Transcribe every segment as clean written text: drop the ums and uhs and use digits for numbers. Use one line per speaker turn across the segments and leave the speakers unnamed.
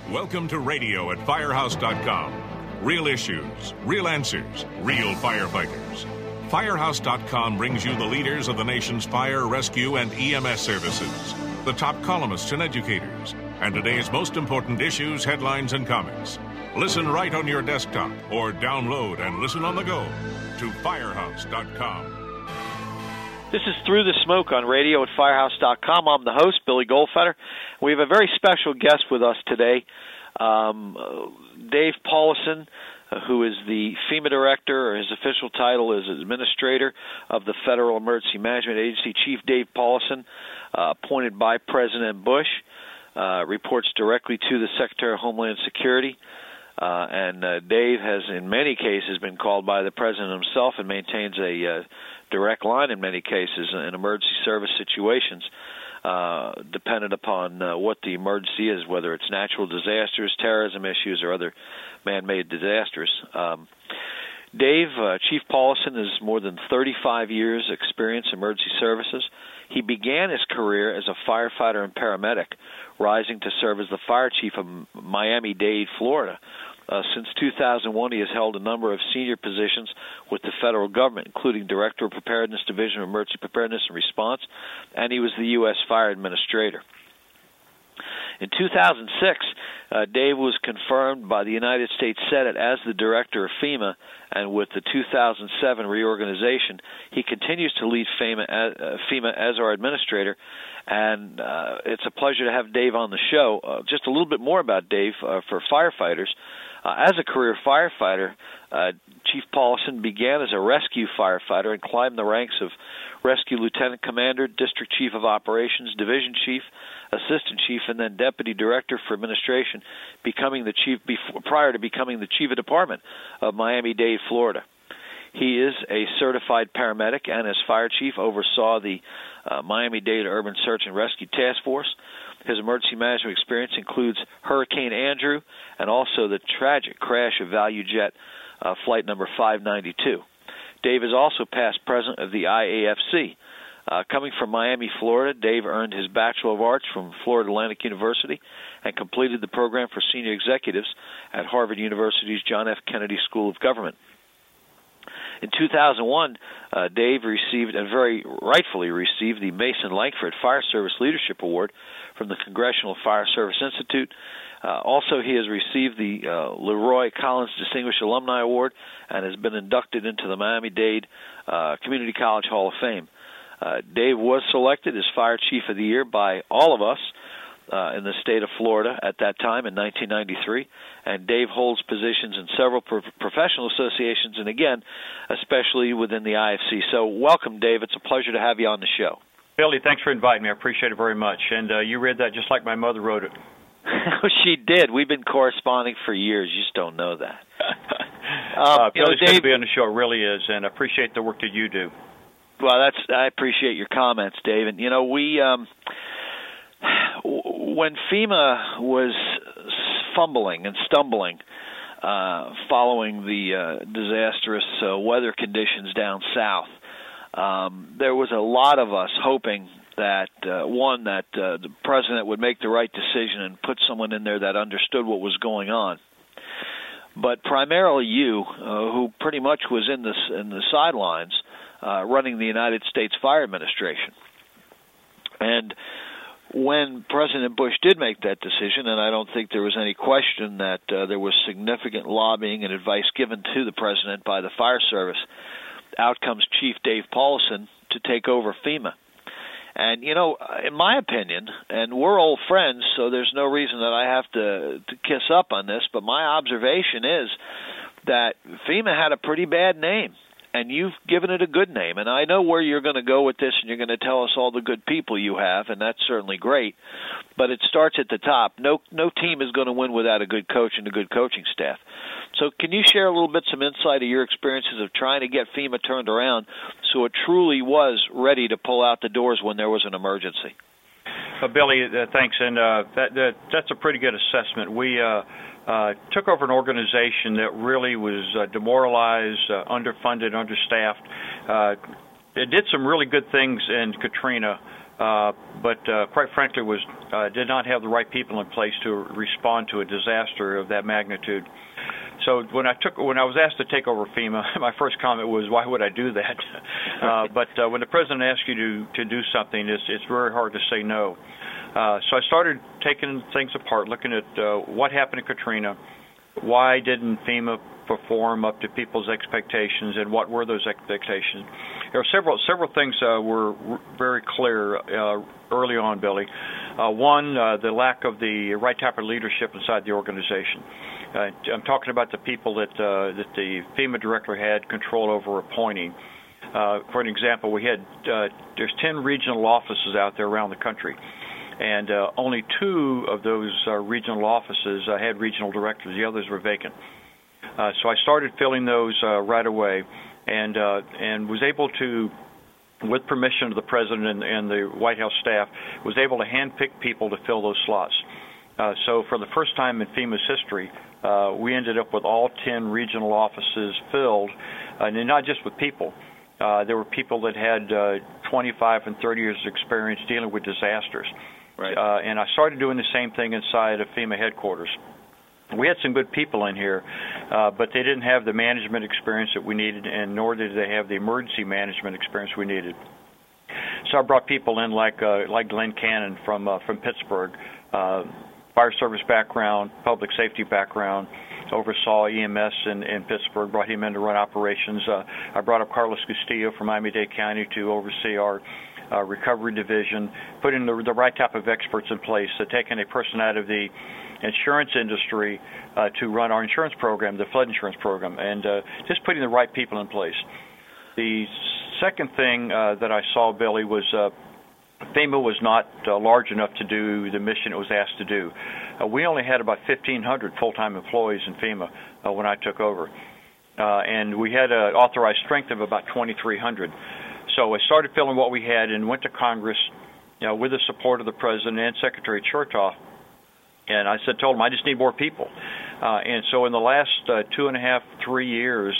Welcome to radio at Firehouse.com. Real issues, real answers, real firefighters. Firehouse.com brings you the leaders of the nation's fire, rescue, and EMS services, the top columnists and educators, and today's most important issues, headlines, and comments. Listen right on your desktop or download and listen on the go to Firehouse.com.
This is Through the Smoke on radio at Firehouse.com. I'm the host, Billy Goldfeder. We have a very special guest with us today, Dave Paulison, who is the FEMA director, or his official title is Administrator of the Federal Emergency Management Agency. Chief Dave Paulison, appointed by President Bush, reports directly to the Secretary of Homeland Security. And Dave has, in many cases, been called by the President himself and maintains a direct line in many cases in emergency service situations, dependent upon what the emergency is, whether it's natural disasters, terrorism issues, or other man-made disasters. Dave, Chief Paulison, has more than 35 years' experience in emergency services. He began his career as a firefighter and paramedic, rising to serve as the fire chief of Miami-Dade, Florida. Since 2001, he has held a number of senior positions with the federal government, including Director of Preparedness, Division of Emergency Preparedness and Response, and he was the U.S. Fire Administrator. In 2006, Dave was confirmed by the United States Senate as the Director of FEMA, and with the 2007 reorganization, he continues to lead FEMA as our Administrator, and it's a pleasure to have Dave on the show. Just a little bit more about Dave for firefighters. As a career firefighter, Chief Paulison began as a rescue firefighter and climbed the ranks of Rescue Lieutenant Commander, District Chief of Operations, Division Chief, Assistant Chief, and then Deputy Director for Administration, becoming the chief prior to becoming the Chief of Department of Miami-Dade, Florida. He is a certified paramedic and, as fire chief, oversaw the Miami-Dade Urban Search and Rescue Task Force. His emergency management experience includes Hurricane Andrew and also the tragic crash of ValueJet flight number 592. Dave is also past president of the IAFC. Coming from Miami, Florida, Dave earned his Bachelor of Arts from Florida Atlantic University and completed the program for senior executives at Harvard University's John F. Kennedy School of Government. In 2001, Dave received, and very rightfully received, the Mason Langford Fire Service Leadership Award from the Congressional Fire Service Institute. Also, he has received the Leroy Collins Distinguished Alumni Award and has been inducted into the Miami-Dade Community College Hall of Fame. Dave was selected as Fire Chief of the Year by all of us in the state of Florida at that time in 1993, and Dave holds positions in several professional associations and, again, especially within the IFC. So welcome, Dave. It's a pleasure to have you on the show.
Billy, thanks for inviting me. I appreciate it very much. And you read that just like my mother wrote it.
She did. We've been corresponding for years. You just don't know that.
Billy, it's good to be on the show. It really is, and I appreciate the work that you do.
Well, I appreciate your comments, Dave. And, you know, we when FEMA was fumbling and stumbling following the disastrous weather conditions down south, there was a lot of us hoping that, the president would make the right decision and put someone in there that understood what was going on. But primarily you, who pretty much was in the sidelines, running the United States Fire Administration. And when President Bush did make that decision, and I don't think there was any question that there was significant lobbying and advice given to the president by the Fire Service, out comes Chief Dave Paulison to take over FEMA. And, you know, in my opinion, and we're old friends, so there's no reason that I have to kiss up on this, but my observation is that FEMA had a pretty bad name, and you've given it a good name. And I know where you're going to go with this, and you're going to tell us all the good people you have, and that's certainly great. But it starts at the top. No team is going to win without a good coach and a good coaching staff. So can you share a little bit some insight of your experiences of trying to get FEMA turned around so it truly was ready to pull out the doors when there was an emergency?
Billy, thanks, and that's a pretty good assessment. We took over an organization that really was demoralized, underfunded, understaffed. It did some really good things in Katrina, but quite frankly did not have the right people in place to respond to a disaster of that magnitude. So when I was asked to take over FEMA, my first comment was, why would I do that? But when the president asks you to do something, it's very hard to say no. So I started taking things apart, looking at what happened to Katrina, why didn't FEMA perform up to people's expectations, and what were those expectations. There are several things were very clear early on, Billy. One, the lack of the right type of leadership inside the organization. I'm talking about the people that the FEMA director had control over appointing. For an example, we had there's 10 regional offices out there around the country, and only 2 of those regional offices had regional directors. The others were vacant. So I started filling those right away, and was able to, with permission of the president and the White House staff, was able to handpick people to fill those slots. So for the first time in FEMA's history, we ended up with all 10 regional offices filled, and not just with people. There were people that had 25 and 30 years of experience dealing with disasters.
Right.
And I started doing the same thing inside of FEMA headquarters. We had some good people in here, but they didn't have the management experience that we needed, and nor did they have the emergency management experience we needed. So I brought people in like Glenn Cannon from Pittsburgh, fire service background, public safety background, oversaw EMS in Pittsburgh, brought him in to run operations. I brought up Carlos Castillo from Miami-Dade County to oversee our recovery division, putting the right type of experts in place, taking a person out of the insurance industry to run our insurance program, the flood insurance program, and just putting the right people in place. The second thing that I saw, Billy, was FEMA was not large enough to do the mission it was asked to do. We only had about 1,500 full-time employees in FEMA when I took over, and we had an authorized strength of about 2,300. So I started filling what we had and went to Congress with the support of the President and Secretary Chertoff, and I told him, I just need more people. And so in the last 2.5, 3 years,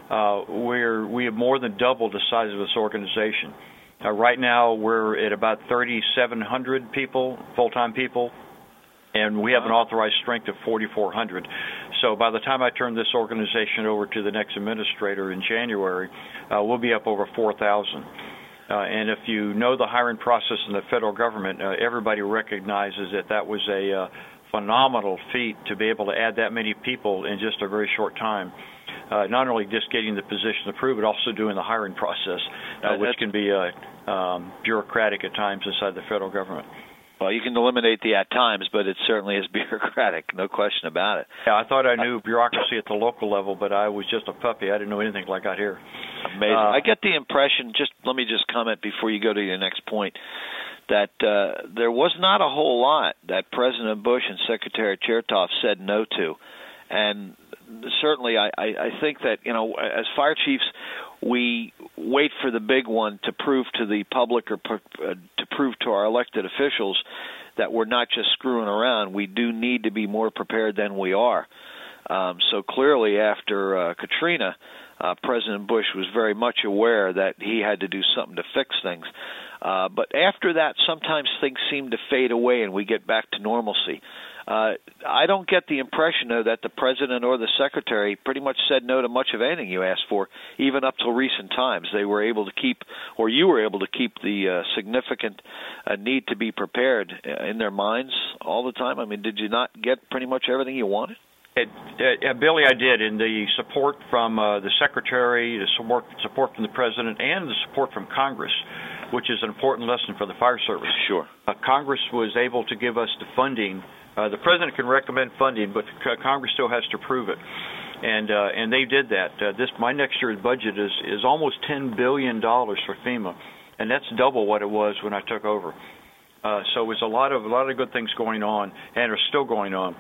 we have more than doubled the size of this organization. Right now, we're at about 3,700 people, full-time people, and we have an authorized strength of 4,400. So by the time I turn this organization over to the next administrator in January, we'll be up over 4,000. And if you know the hiring process in the federal government, everybody recognizes that was a phenomenal feat to be able to add that many people in just a very short time. Not only just getting the position approved, but also doing the hiring process, which can be bureaucratic at times inside the federal government.
Well, you can eliminate the at times, but it certainly is bureaucratic, no question about it.
Yeah, I thought I knew bureaucracy at the local level, but I was just a puppy. I didn't know anything like I got here.
Amazing. I get the impression, let me comment before you go to your next point, that there was not a whole lot that President Bush and Secretary Chertoff said no to. And certainly I think that, as fire chiefs, we wait for the big one to prove to the public or to prove to our elected officials that we're not just screwing around. We do need to be more prepared than we are. So clearly after Katrina, President Bush was very much aware that he had to do something to fix things. But after that, sometimes things seem to fade away and we get back to normalcy. I don't get the impression, though, that the President or the Secretary pretty much said no to much of anything you asked for, even up till recent times. They were able to keep, or you were able to keep, the significant need to be prepared in their minds all the time. I mean, did you not get pretty much everything you wanted?
Billy, I did, and the support from the Secretary, the support from the President, and the support from Congress, which is an important lesson for the fire service.
Sure.
Congress was able to give us the funding. The President can recommend funding, but Congress still has to approve it, and they did that. My next year's budget is almost $10 billion for FEMA, and that's double what it was when I took over. So it's a lot of good things going on, and are still going on.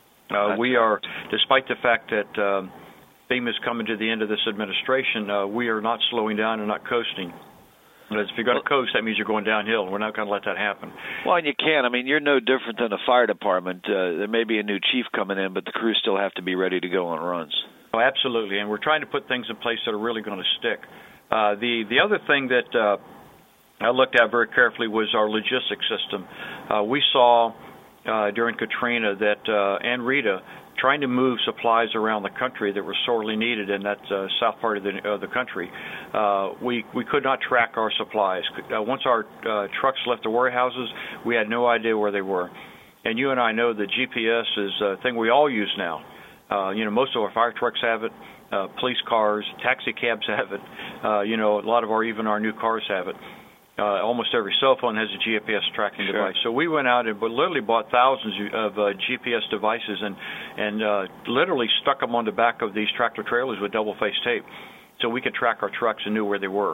We are, despite the fact that FEMA is coming to the end of this administration, we are not slowing down and not coasting. Because if you're going to coast, that means you're going downhill. We're not going to let that happen.
Well, and you can't. I mean, you're no different than a fire department. There may be a new chief coming in, but the crews still have to be ready to go on runs.
Oh, absolutely, and we're trying to put things in place that are really going to stick. The other thing that I looked at very carefully was our logistics system. We saw during Katrina that and Rita trying to move supplies around the country that were sorely needed in that south part of the country. We could not track our supplies. Once our trucks left the warehouses, we had no idea where they were. And you and I know that GPS is a thing we all use now. Most of our fire trucks have it. Police cars, taxi cabs have it. A lot of even our new cars have it. Almost every cell phone has a GPS tracking device. So we went out and literally bought thousands of GPS devices and literally stuck them on the back of these tractor trailers with double-faced tape, so we could track our trucks and knew where they were,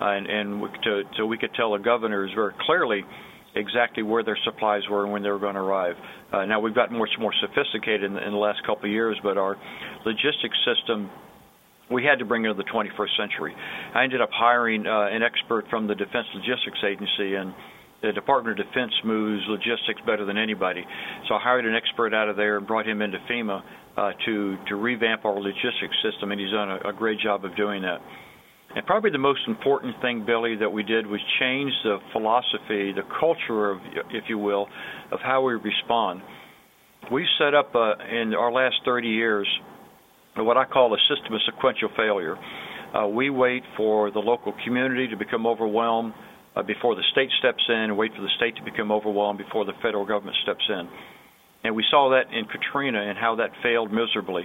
so we could tell the governors very clearly exactly where their supplies were and when they were going to arrive. Now we've gotten much more sophisticated in the last couple of years, but our logistics system, we had to bring it to the 21st century. I ended up hiring an expert from the Defense Logistics Agency, and the Department of Defense moves logistics better than anybody. So I hired an expert out of there and brought him into FEMA to revamp our logistics system, and he's done a great job of doing that. And probably the most important thing, Billy, that we did was change the philosophy, the culture of, if you will, of how we respond. We've set up in our last 30 years what I call a system of sequential failure. We wait for the local community to become overwhelmed before the state steps in, and wait for the state to become overwhelmed before the federal government steps in. And we saw that in Katrina and how that failed miserably.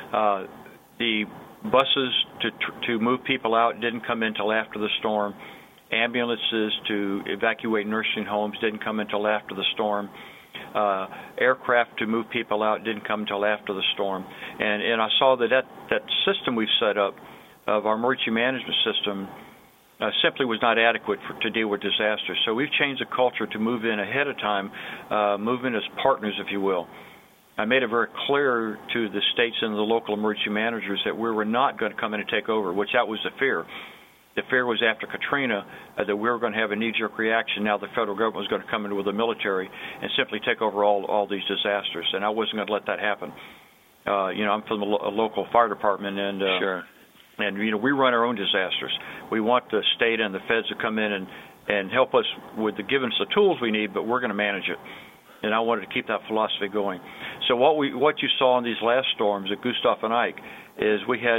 The buses to move people out didn't come in until after the storm. Ambulances to evacuate nursing homes didn't come until after the storm. Aircraft to move people out didn't come until after the storm. And I saw that system we've set up of our emergency management system simply was not adequate to deal with disasters. So we've changed the culture to move in ahead of time, move in as partners, if you will. I made it very clear to the states and the local emergency managers that we were not going to come in and take over, which that was the fear. The fear was after Katrina that we were going to have a knee-jerk reaction. Now the federal government was going to come in with the military and simply take over all these disasters, and I wasn't going to let that happen. I'm from a local fire department, and
sure.
And we run our own disasters. We want the state and the feds to come in and help us with giving us the tools we need, but we're going to manage it. And I wanted to keep that philosophy going. So what you saw in these last storms at Gustav and Ike is we had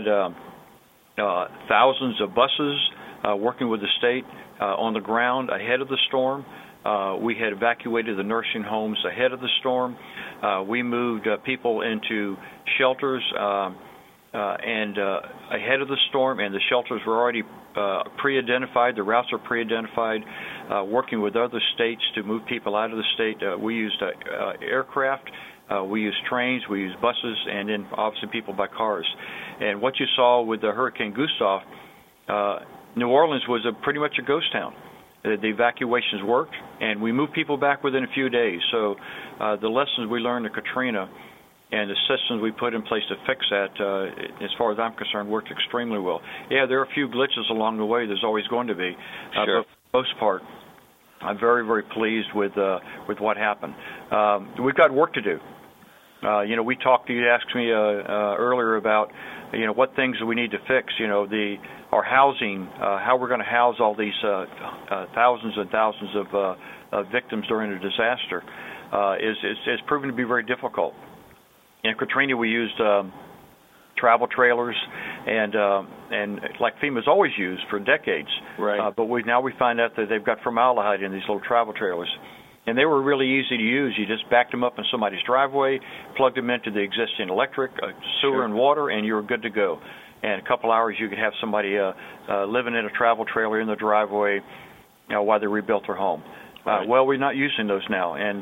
thousands of buses working with the state on the ground ahead of the storm. We had evacuated the nursing homes ahead of the storm. We moved people into shelters and ahead of the storm, and the shelters were already pre-identified. The routes are pre-identified, working with other states to move people out of the state. We used aircraft, we used trains, we used buses, and then obviously people by cars. And what you saw with the Hurricane Gustav, New Orleans was pretty much a ghost town. The evacuations worked, and we moved people back within a few days. So the lessons we learned at Katrina and the systems we put in place to fix that, as far as I'm concerned, worked extremely well. Yeah, there are a few glitches along the way. There's always going to be.
Sure.
But for the most part, I'm very, very pleased with what happened. We've got work to do. We talked. You asked me earlier about, what things we need to fix. Our housing, how we're going to house all these thousands and thousands of victims during a disaster, is proven to be very difficult. In Katrina, we used travel trailers, and like FEMA's always used for decades.
Right.
But now we find out that they've got formaldehyde in these little travel trailers. And they were really easy to use. You just backed them up in somebody's driveway, plugged them into the existing electric, sewer,
Sure.
and water, and you were good to go. And a couple hours, you could have somebody living in a travel trailer in the driveway while they rebuilt their home.
Right.
Well, we're not using those now, and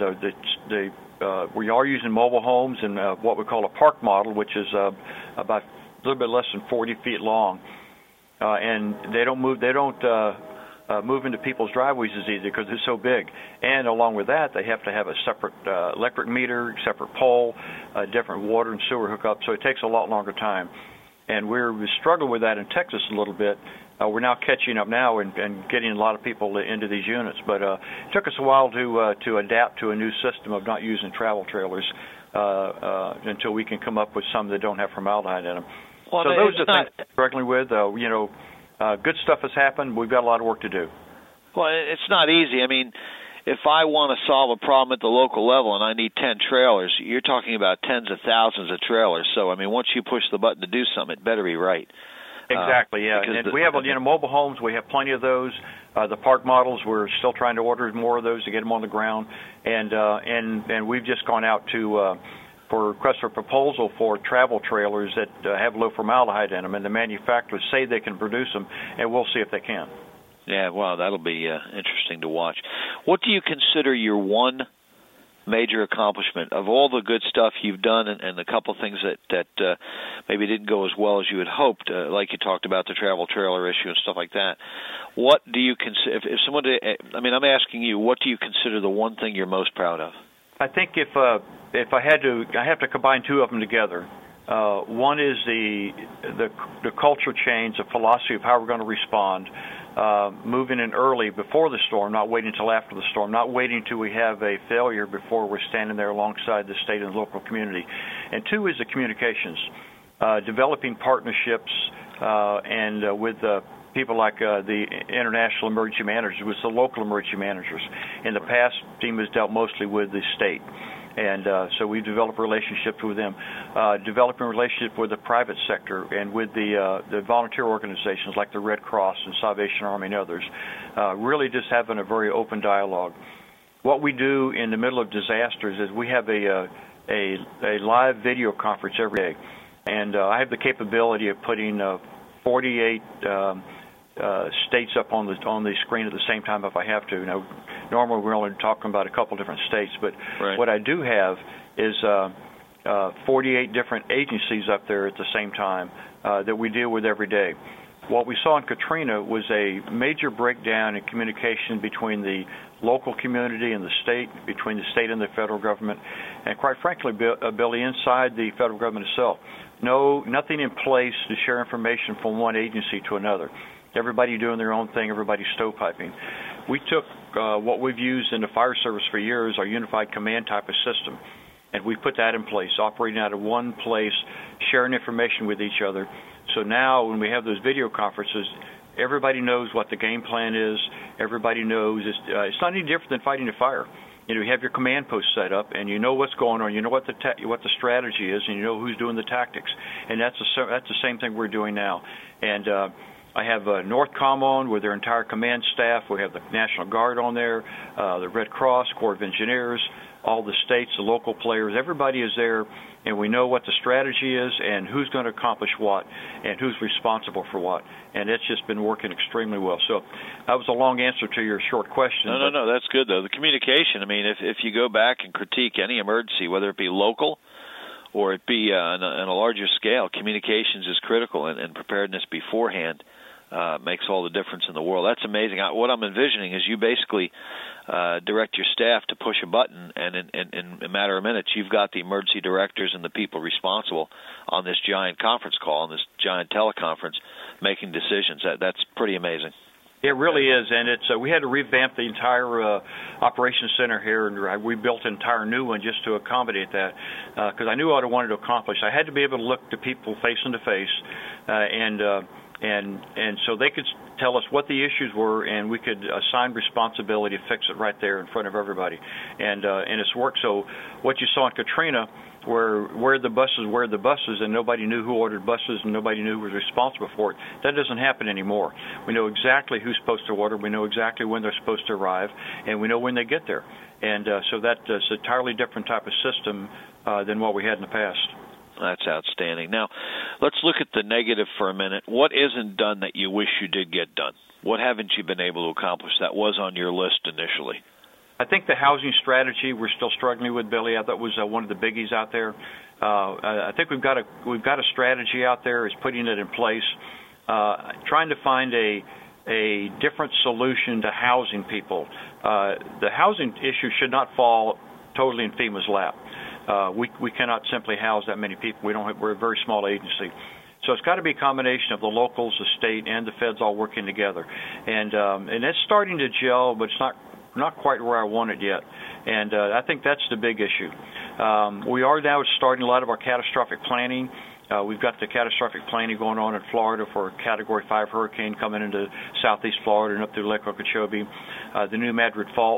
we are using mobile homes and what we call a park model, which is about a little bit less than 40 feet long, and they don't move into people's driveways as easy because it's so big. And along with that, they have to have a separate electric meter, separate pole, different water and sewer hookup. So it takes a lot longer time. And we struggle with that in Texas a little bit. We're now catching up now and getting a lot of people into these units. But it took us a while to adapt to a new system of not using travel trailers until we can come up with some that don't have formaldehyde in them.
Well,
so those are things we're struggling with. Good stuff has happened. We've got a lot of work to do.
Well, it's not easy. I mean, if I want to solve a problem at the local level and I need 10 trailers, you're talking about tens of thousands of trailers. So, I mean, once you push the button to do something, it better be right.
Exactly, yeah. And we have, mobile homes. We have plenty of those. The park models, we're still trying to order more of those to get them on the ground. And we've just gone out to for request for proposal for travel trailers that have low formaldehyde in them, and the manufacturers say they can produce them, and we'll see if they can.
Yeah, well, that'll be interesting to watch. What do you consider your one major accomplishment of all the good stuff you've done and the couple things that maybe didn't go as well as you had hoped, like you talked about the travel trailer issue and stuff like that? What do you consider, if someone, I mean, I'm asking you, what do you consider the one thing you're most proud of?
I think if I had to, I have to combine two of them together. One is the culture change, the philosophy of how we're going to respond. Moving in early before the storm, not waiting until after the storm, not waiting until we have a failure before we're standing there alongside the state and the local community. And two is the communications, developing partnerships and with people like the international emergency managers, with the local emergency managers. In the past, FEMA has dealt mostly with the state. And so we've developed relationships with them, developing relationships with the private sector and with the volunteer organizations like the Red Cross and Salvation Army and others, really just having a very open dialogue. What we do in the middle of disasters is we have a live video conference every day, and I have the capability of putting 48 states up on the screen at the same time if I have to. Now, normally we're only talking about a couple different states, but
right.
What I do have is 48 different agencies up there at the same time that we deal with every day. What we saw in Katrina was a major breakdown in communication between the local community and the state, between the state and the federal government, and quite frankly, Billy, inside the federal government itself. Nothing in place to share information from one agency to another. Everybody doing their own thing, everybody stovepiping. We took what we've used in the fire service for years, our unified command type of system, and we put that in place, operating out of one place, sharing information with each other. So now when we have those video conferences, everybody knows what the game plan is. Everybody knows it's not any different than fighting a fire. You have your command post set up, and you know what's going on. You know what the strategy is, and you know who's doing the tactics. And that's the same thing we're doing now. And I have NORTHCOM on with their entire command staff. We have the National Guard on there, the Red Cross, Corps of Engineers, all the states, the local players. Everybody is there, and we know what the strategy is and who's going to accomplish what and who's responsible for what. And it's just been working extremely well. So that was a long answer to your short question.
No, that's good, though. The communication, I mean, if you go back and critique any emergency, whether it be local or it be on a larger scale, communications is critical, and preparedness beforehand makes all the difference in the world. That's amazing. What I'm envisioning is you basically direct your staff to push a button, and in a matter of minutes, you've got the emergency directors and the people responsible on this giant conference call, on this giant teleconference, making decisions. That's pretty amazing.
It really is, and we had to revamp the entire operations center here, and we built an entire new one just to accommodate that, because I knew what I wanted to accomplish. I had to be able to look to people face to face, and so they could tell us what the issues were, and we could assign responsibility to fix it right there in front of everybody, and it's worked. So what you saw in Katrina, where the buses, and nobody knew who ordered buses, and nobody knew who was responsible for it, that doesn't happen anymore. We know exactly who's supposed to order, we know exactly when they're supposed to arrive, and we know when they get there. And so that's an entirely different type of system than what we had in the past.
That's outstanding. Now, let's look at the negative for a minute. What isn't done that you wish you did get done? What haven't you been able to accomplish that was on your list initially?
I think the housing strategy we're still struggling with, Billy. I thought was one of the biggies out there. I think we've got a strategy out there. Is putting it in place, trying to find a different solution to housing people. The housing issue should not fall totally in FEMA's lap. We cannot simply house that many people. We're a very small agency. So it's got to be a combination of the locals, the state, and the feds all working together. And it's starting to gel, but it's not quite where I want it yet. And I think that's the big issue. We are now starting a lot of our catastrophic planning We've got the catastrophic planning going on in Florida for a Category 5 hurricane coming into southeast Florida and up through Lake Okeechobee. The New Madrid Fault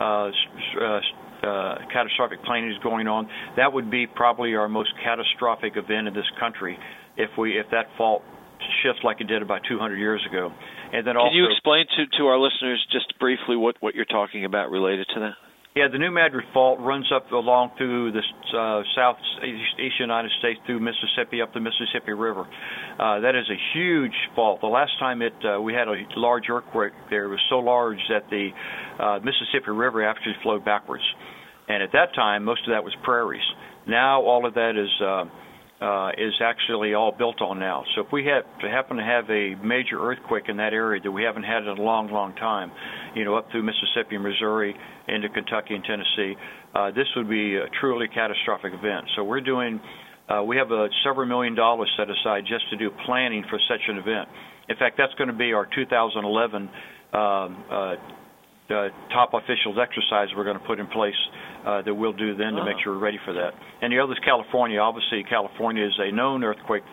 catastrophic planning is going on. That would be probably our most catastrophic event in this country if that fault shifts like it did about 200 years ago. And then
Can you explain to our listeners just briefly what you're talking about related to that?
Yeah, the New Madrid Fault runs up along through the southeast United States through Mississippi up the Mississippi River. That is a huge fault. The last time we had a large earthquake there, it was so large that the Mississippi River actually flowed backwards. And at that time, most of that was prairies. Now all of that is actually all built on now. So if we happen to have a major earthquake in that area that we haven't had in a long, long time, up through Mississippi and Missouri into Kentucky and Tennessee, this would be a truly catastrophic event. So we have several $1 million set aside just to do planning for such an event. In fact, that's going to be our 2011 top officials exercise we're going to put in place that we'll do then to make sure we're ready for that. And the other is California. Obviously, California is a known earthquake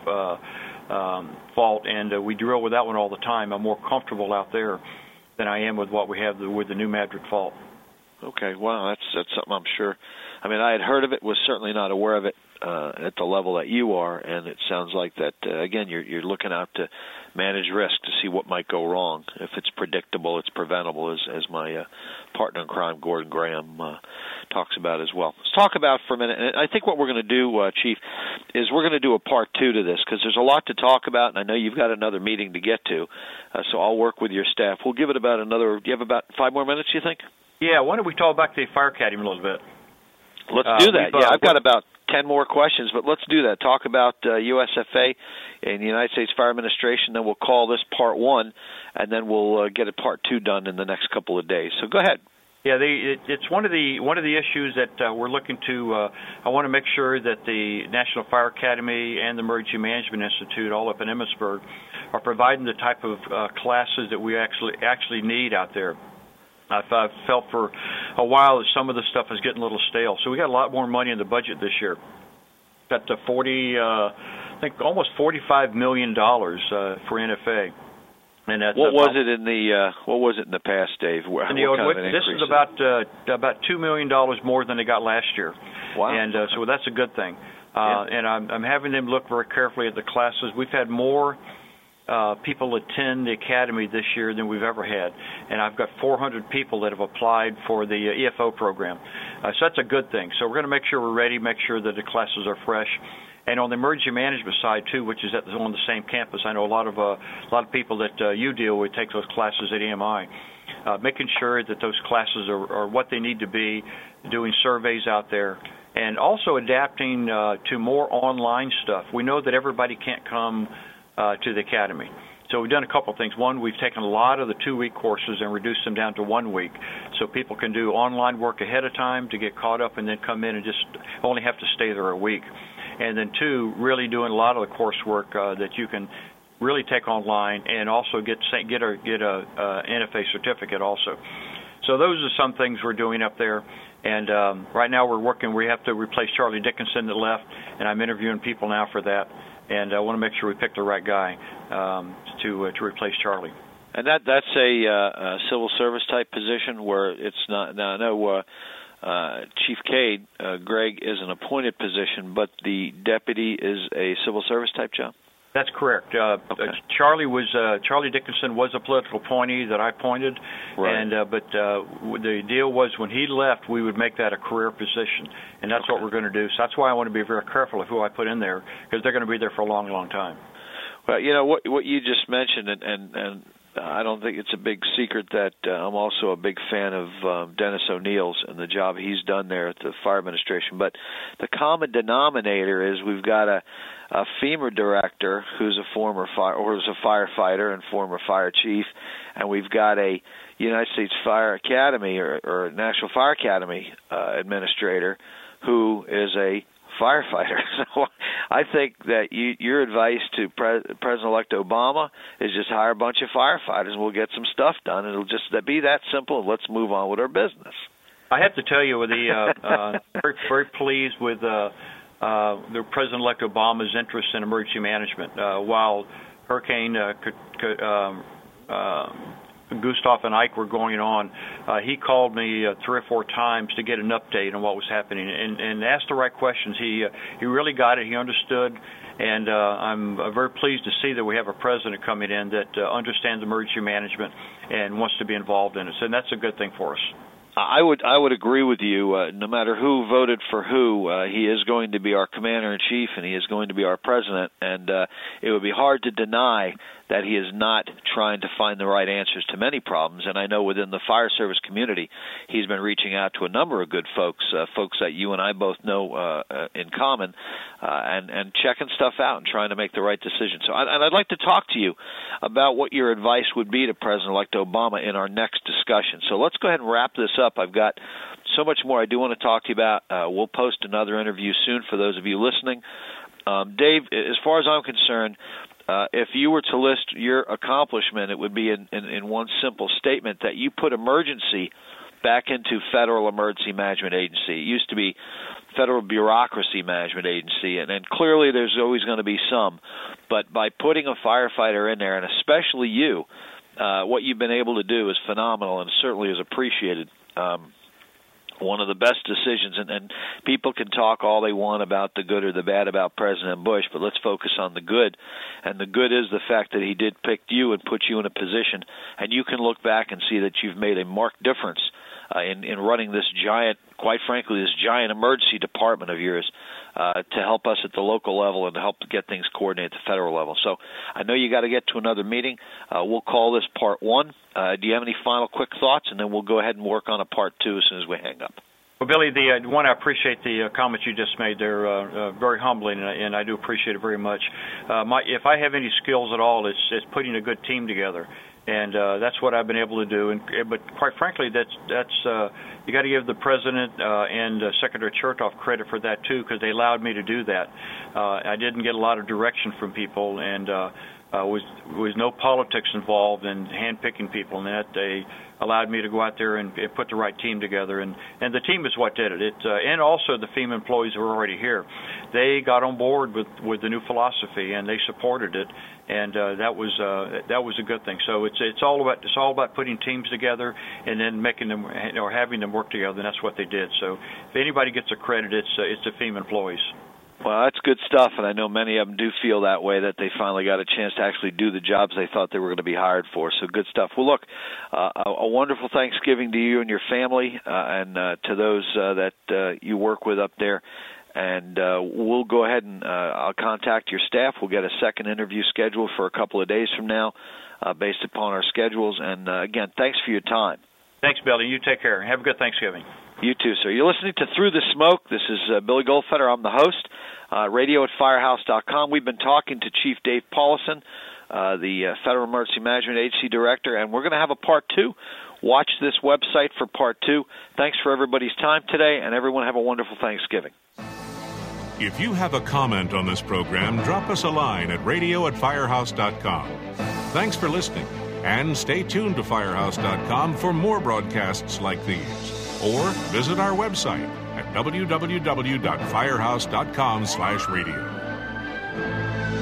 fault, and we drill with that one all the time. I'm more comfortable out there than I am with what we have with the New Madrid Fault.
Okay, wow, that's something I'm sure. I mean, I had heard of it, was certainly not aware of it at the level that you are, and it sounds like that, again, you're looking out to manage risk to see what might go wrong. If it's predictable, it's preventable, as my partner in crime, Gordon Graham, talks about as well. Let's talk about for a minute, and I think what we're going to do, Chief, is we're going to do a part 2 to this, because there's a lot to talk about, and I know you've got another meeting to get to, so I'll work with your staff. We'll give it about do you have about 5 more minutes, you think?
Yeah, why don't we talk back to the Fire Academy a little bit?
Let's do that. I've got about 10 more questions, but let's do that. Talk about USFA and the United States Fire Administration, then we'll call this part 1, and then we'll get a part 2 done in the next couple of days. So go ahead.
Yeah, it's one of the issues that we're looking to. I want to make sure that the National Fire Academy and the Emergency Management Institute, all up in Emmitsburg, are providing the type of classes that we actually need out there. I've felt for a while that some of the stuff is getting a little stale. So we got a lot more money in the budget this year. Got almost $45 million for NFA. And that's
what was it in the past, Dave?
This is about $2 million more than they got last year.
Wow.
And so that's a good thing. And I'm having them look very carefully at the classes. We've had more people attend the academy this year than we've ever had, and I've got 400 people that have applied for the EFO program. So that's a good thing. So we're going to make sure we're ready, make sure that the classes are fresh. And on the emergency management side too, which is on the same campus, I know a lot of people that you deal with take those classes at EMI. Making sure that those classes are what they need to be, doing surveys out there, and also adapting to more online stuff. We know that everybody can't come to the academy. So we've done a couple of things. One, we've taken a lot of the 2-week courses and reduced them down to 1 week, so people can do online work ahead of time to get caught up and then come in and just only have to stay there a week. And then 2, really doing a lot of the coursework that you can really take online and also get a NFA certificate also. So those are some things we're doing up there. And right now we have to replace Charlie Dickinson that left, and I'm interviewing people now for that. And I want to make sure we pick the right guy to replace Charlie.
And that's a civil service type position where it's not. Now I know Chief Cade, Greg, is an appointed position, but the deputy is a civil service type job.
That's correct.
Okay.
Charlie Dickinson was a political appointee that I appointed,
right.
And but the deal was when he left, we would make that a career position, and that's what we're going to do. So that's why I want to be very careful of who I put in there, because they're going to be there for a long, long time.
Well, what you just mentioned, and I don't think it's a big secret that I'm also a big fan of Dennis O'Neill's and the job he's done there at the Fire Administration. But the common denominator is we've got a FEMA director who's a firefighter and former fire chief, and we've got a United States Fire Academy or National Fire Academy administrator who is a firefighter. So I think that your advice to President-elect Obama is just hire a bunch of firefighters and we'll get some stuff done. It'll just be that simple, and let's move on with our business.
I have to tell you, very, very pleased with the President-elect Obama's interest in emergency management. While Hurricane Gustav and Ike were going on, he called me 3 or 4 times to get an update on what was happening and asked the right questions. He really got it. He understood, and I'm very pleased to see that we have a president coming in that understands emergency management and wants to be involved in it. So that's a good thing for us.
I would agree with you. No matter who voted for who, he is going to be our commander-in-chief, and he is going to be our president. And it would be hard to deny that he is not trying to find the right answers to many problems. And I know within the fire service community, he's been reaching out to a number of good folks, folks that you and I both know in common, and checking stuff out and trying to make the right decision. So I'd like to talk to you about what your advice would be to President-elect Obama in our next discussion. So let's go ahead and wrap this up. I've got so much more I do want to talk to you about. We'll post another interview soon for those of you listening. Dave, as far as I'm concerned, if you were to list your accomplishment, it would be in one simple statement that you put emergency back into Federal Emergency Management Agency. It used to be Federal Bureaucracy Management Agency, and clearly there's always going to be some. But by putting a firefighter in there, and especially you, what you've been able to do is phenomenal and certainly is appreciated. One of the best decisions, and people can talk all they want about the good or the bad about President Bush, but let's focus on the good. And the good is the fact that he did pick you and put you in a position, and you can look back and see that you've made a marked difference in running this giant, quite frankly, this giant emergency department of yours to help us at the local level and to help get things coordinated at the federal level. So I know you got to get to another meeting. We'll call this part 1. Do you have any final quick thoughts? And then we'll go ahead and work on a part 2 as soon as we hang up.
Well, Billy, the one, I appreciate the comments you just made. They're very humbling, and I do appreciate it very much. If I have any skills at all, it's putting a good team together, and that's what I've been able to do. But quite frankly, that's you got to give the President and Secretary Chertoff credit for that too, because they allowed me to do that. I didn't get a lot of direction from people, and was no politics involved in handpicking people, and that they allowed me to go out there and put the right team together, and the team is what did it. And also the FEMA employees who were already here, they got on board with the new philosophy and they supported it, and that was a good thing. So it's all about putting teams together and then making them or having them work together, and that's what they did. So if anybody gets a credit, it's the FEMA employees.
Well, that's good stuff, and I know many of them do feel that way, that they finally got a chance to actually do the jobs they thought they were going to be hired for. So good stuff. Well, look, a wonderful Thanksgiving to you and your family, and to those that you work with up there. And we'll go ahead and I'll contact your staff. We'll get a second interview scheduled for a couple of days from now based upon our schedules. And, again, thanks for your time.
Thanks, Billy. You take care. Have a good Thanksgiving.
You too, sir. You're listening to Through the Smoke. This is Billy Goldfeder. I'm the host. Radio at Firehouse.com. We've been talking to Chief Dave Paulison, the Federal Emergency Management Agency Director, and we're going to have a part 2. Watch this website for part 2. Thanks for everybody's time today, and everyone have a wonderful Thanksgiving.
If you have a comment on this program, drop us a line at radio@firehouse.com. Thanks for listening, and stay tuned to Firehouse.com for more broadcasts like these. Or visit our website at www.firehouse.com/radio.